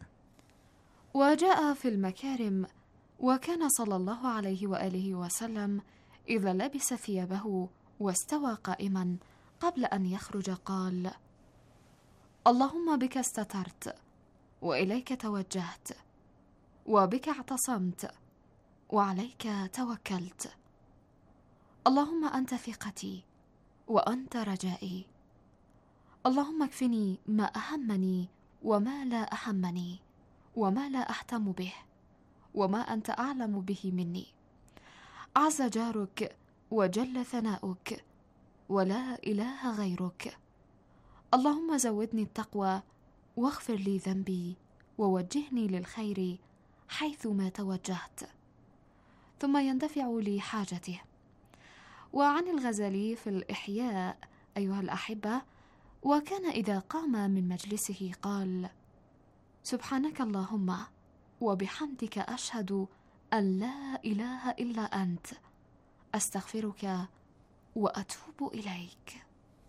وجاء في المكارم: وكان صلى الله عليه وآله وسلم إذا لبس ثيابه واستوى قائما قبل أن يخرج قال: اللهم بك استترت وإليك توجهت وبك اعتصمت وعليك توكلت. اللهم أنت ثقتي وأنت رجائي. اللهم اكفني ما أهمني وما لا أهمني وما لا أهتم به وما أنت أعلم به مني. عز جارك وجل ثناؤك ولا إله غيرك. اللهم زودني التقوى واغفر لي ذنبي ووجهني للخير حيثما توجهت. ثم يندفع لي حاجته. وعن الغزالي في الإحياء: أيها الأحبة، وكان إذا قام من مجلسه قال: سبحانك اللهم وبحمدك أشهد أن لا إله إلا أنت، أستغفرك وأتوب إليك.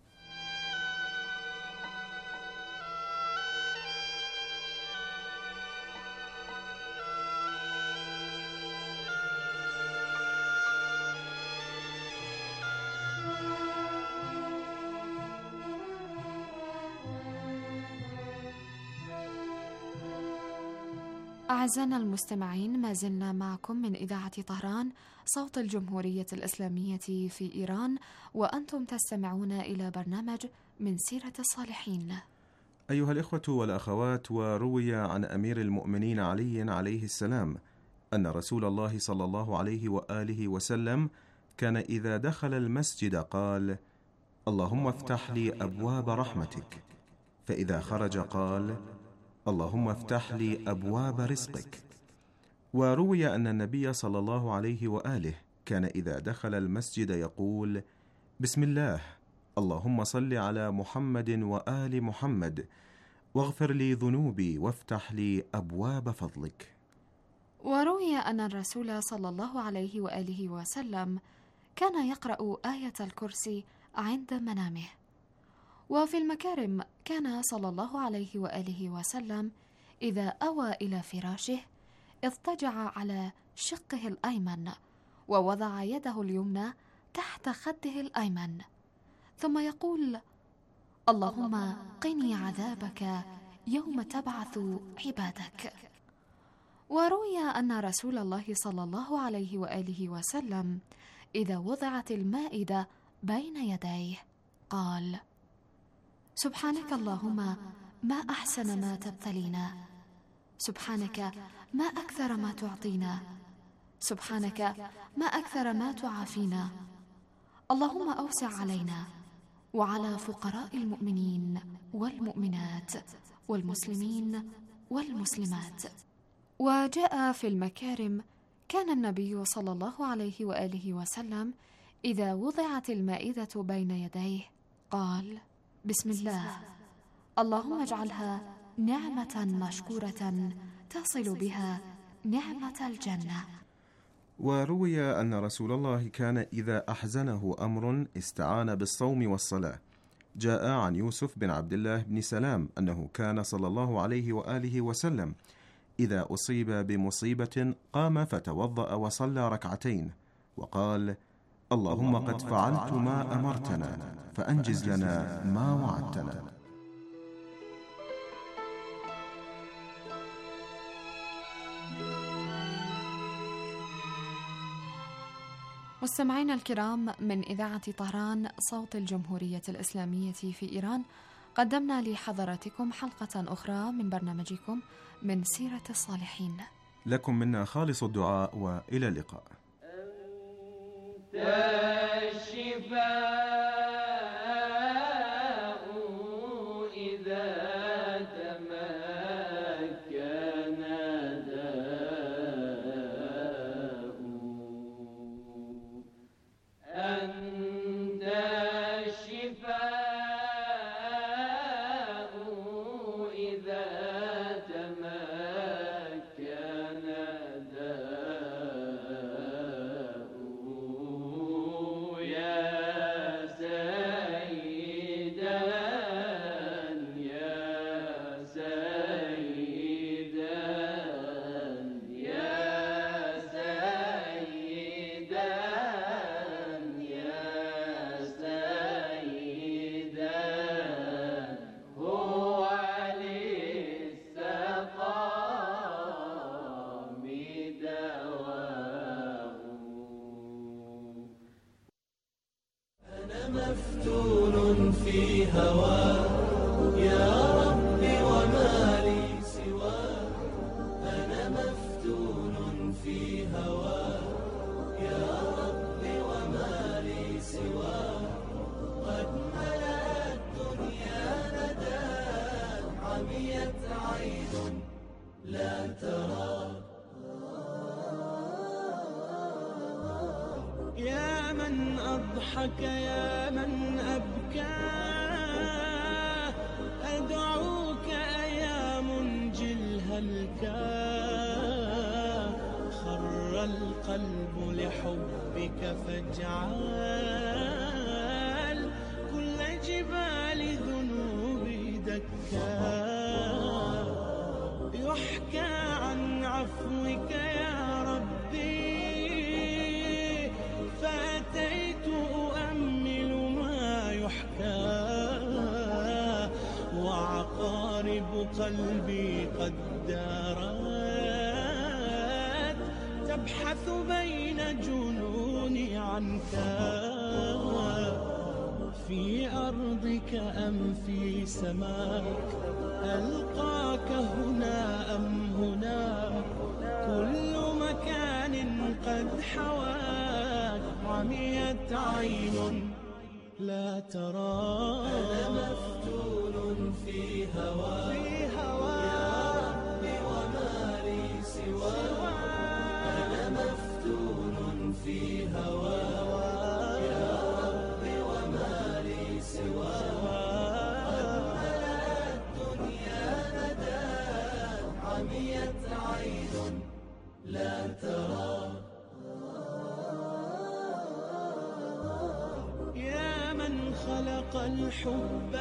أعزائنا المستمعين، ما زلنا معكم من إذاعة طهران صوت الجمهورية الإسلامية في إيران، وأنتم تستمعون إلى برنامج من سيرة الصالحين. أيها الإخوة والأخوات، وروي عن أمير المؤمنين علي عليه السلام أن رسول الله صلى الله عليه وآله وسلم كان إذا دخل المسجد قال: اللهم افتح لي أبواب رحمتك. فإذا خرج قال: اللهم افتح لي أبواب رزقك. وروي أن النبي صلى الله عليه وآله كان إذا دخل المسجد يقول: بسم الله، اللهم صل على محمد وآل محمد، واغفر لي ذنوبي وافتح لي أبواب فضلك. وروي أن الرسول صلى الله عليه وآله وسلم كان يقرأ آية الكرسي عند منامه. وفي المكارم كان صلى الله عليه وآله وسلم إذا أوى إلى فراشه اضطجع على شقه الأيمن ووضع يده اليمنى تحت خده الأيمن، ثم يقول: اللهم قني عذابك يوم تبعث عبادك. وروي أن رسول الله صلى الله عليه وآله وسلم إذا وضعت المائدة بين يديه قال: سبحانك اللهم ما أحسن ما تبتلينا، سبحانك ما أكثر ما تعطينا، سبحانك ما أكثر ما تعافينا. اللهم أوسع علينا وعلى فقراء المؤمنين والمؤمنات والمسلمين والمسلمات. وجاء في المكارم كان النبي صلى الله عليه وآله وسلم إذا وضعت المائدة بين يديه قال: بسم الله، اللهم اجعلها نعمة مشكورة تصل بها نعمة الجنة. وروي أن رسول الله كان إذا أحزنه أمر استعان بالصوم والصلاة. جاء عن يوسف بن عبد الله بن سلام أنه كان صلى الله عليه وآله وسلم إذا أصيب بمصيبة قام فتوضأ وصلى ركعتين وقال: اللهم قد فعلت ما أمرتنا فأنجز لنا ما وعدتنا. مستمعينا الكرام، من إذاعة طهران صوت الجمهورية الإسلامية في إيران، قدمنا لحضراتكم حلقة أخرى من برنامجكم من سيرة الصالحين. لكم منا خالص الدعاء وإلى اللقاء. مفتون في هواه يا ربي وما لي سواه. أنا مفتون في هواه يا ربي وما لي سواه. قد ملأت الدنيا ندى عميت عين لا ترى. يا من أضحك يا من أبكى أدعوك يا منجي الهلكى. خر القلب لحبك فاجعل كل جبال ذنوبي دكا. يحكى عن عفوك يا ربي فأتيت أؤمل ما يحكى. وعقارب قلبي قد دارت تبحث بين جنوني عنك. في أرضك أم في سماك ألقاك هنا أم هناك. كل مكان قد حواك عميت عين لا ترى. أنا مفتون في هواك يا ربي وما لي سواك. أنا مفتون في هواك يا ربي وما لي سواك. قد ملأت الدنيا ندى عميت عين لا ترى. يا من خلق الحب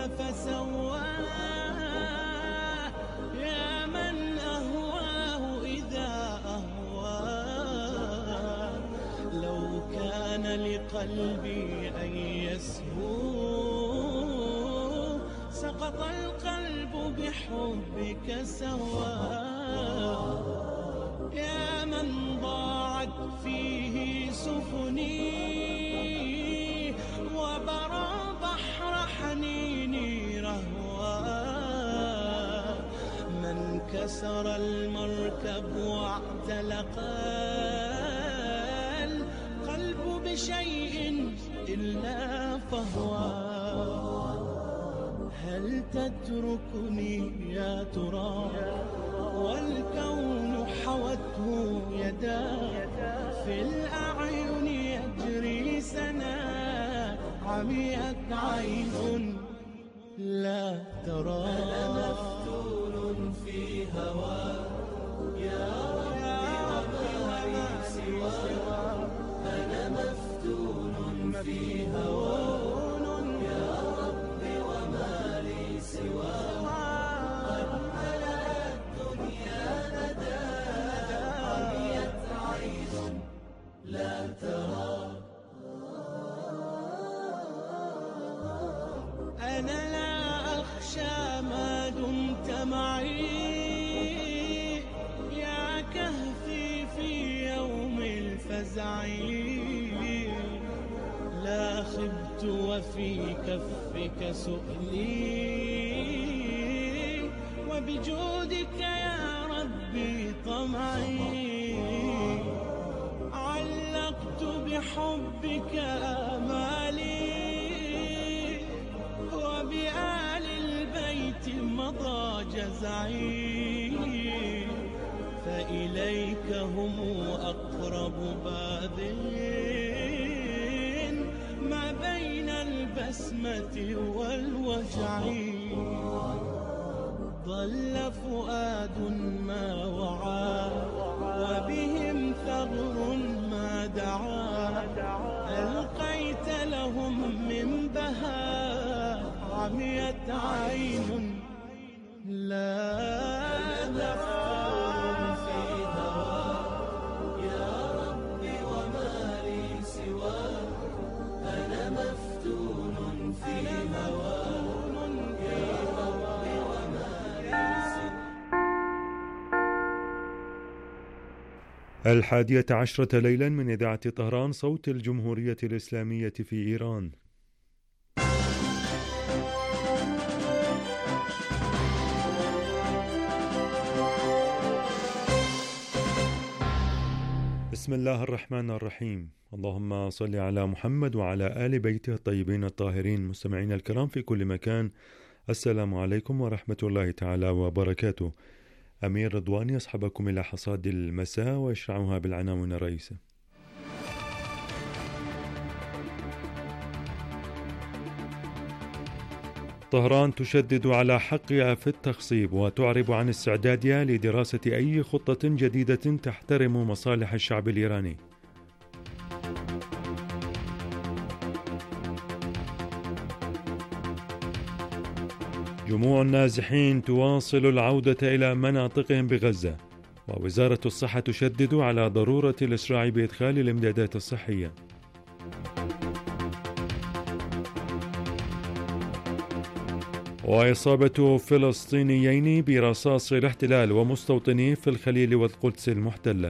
فسواه. يا من أهواه إذا أهواه. لو كان لقلبي أن يسهو سقط القلب بحبك سواه. يا من ضاعت فيه سفني وبرى بحر حنيني رهوا. من كان وسر المركب واعتلق القلب بشيء إلا فهو. هل تتركني يا ترى والكون حوته يدا في الأعين يجري سنا عميت عين لا ترى. أنا مفتون في هوى يا ربي وما لي سوى. أنا مفتون في هوى يا ربي وما لي سوى. قد ملأت الدنيا ندى عميت عين لا ترى. أنا لا أخشى ما دمت معي يا كهفي في يوم الفزع. لا خبت وفي كفك سؤلي وبجودك يا ربي طمعي. علقت بحبك آمالي وبآل البيت مضى جزعي. فإليك هم أقرب باب ما بين البسمة والوجع. ضل فؤاد ما وعى وبهم ثغر ما دعا. ألقيت لهم من بهاء عميت عين لا تفعل في هوى يا ربي وما لي سوى. أنا مفتون في هوى يا ربي وما لي سوى. 11 ليلا من إذاعة طهران صوت الجمهورية الإسلامية في إيران. بسم الله الرحمن الرحيم. اللهم صل على محمد وعلى آل بيته الطيبين الطاهرين. مستمعينا الكرام في كل مكان، السلام عليكم ورحمة الله تعالى وبركاته. أمير رضوان يصحبكم إلى حصاد المساء ويشرعها بالعناوين الرئيسة. طهران تشدد على حقها في التخصيب وتعرب عن استعدادها لدراسة أي خطة جديدة تحترم مصالح الشعب الإيراني. جموع النازحين تواصل العودة إلى مناطقهم بغزة، ووزارة الصحة تشدد على ضرورة الإسراع بإدخال الإمدادات الصحية. وإصابة فلسطينيين برصاص الاحتلال ومستوطنيه في الخليل والقدس المحتلة.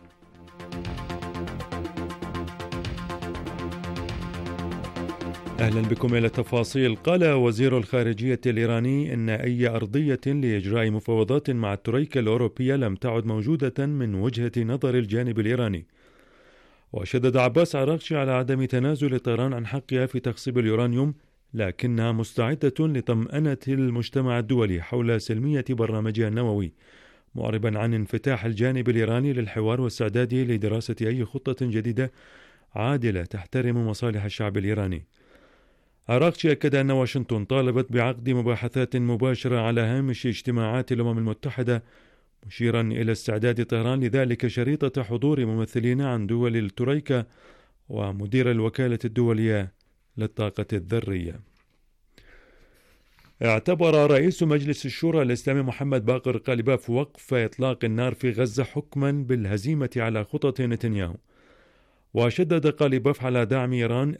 أهلا بكم إلى التفاصيل. قال وزير الخارجية الإيراني إن أي أرضية لإجراء مفاوضات مع الترويكا الأوروبية لم تعد موجودة من وجهة نظر الجانب الإيراني. وشدد عباس عراقچي على عدم تنازل طهران عن حقها في تخصيب اليورانيوم، لكنها مستعدة لطمأنة المجتمع الدولي حول سلمية برنامجها النووي، معربا عن انفتاح الجانب الإيراني للحوار واستعداده لدراسة أي خطة جديدة عادلة تحترم مصالح الشعب الإيراني. عراقچي أكد أن واشنطن طالبت بعقد مباحثات مباشرة على هامش اجتماعات الأمم المتحدة، مشيرا إلى استعداد طهران لذلك شريطة حضور ممثلين عن دول الترويكا ومدير الوكالة الدولية للطاقة الذرية. اعتبر رئيس مجلس الشورى الإسلامي محمد باقر قالباف وقف إطلاق النار في غزة حكما بالهزيمة على خطط نتنياهو، وشدد قالباف على دعم إيران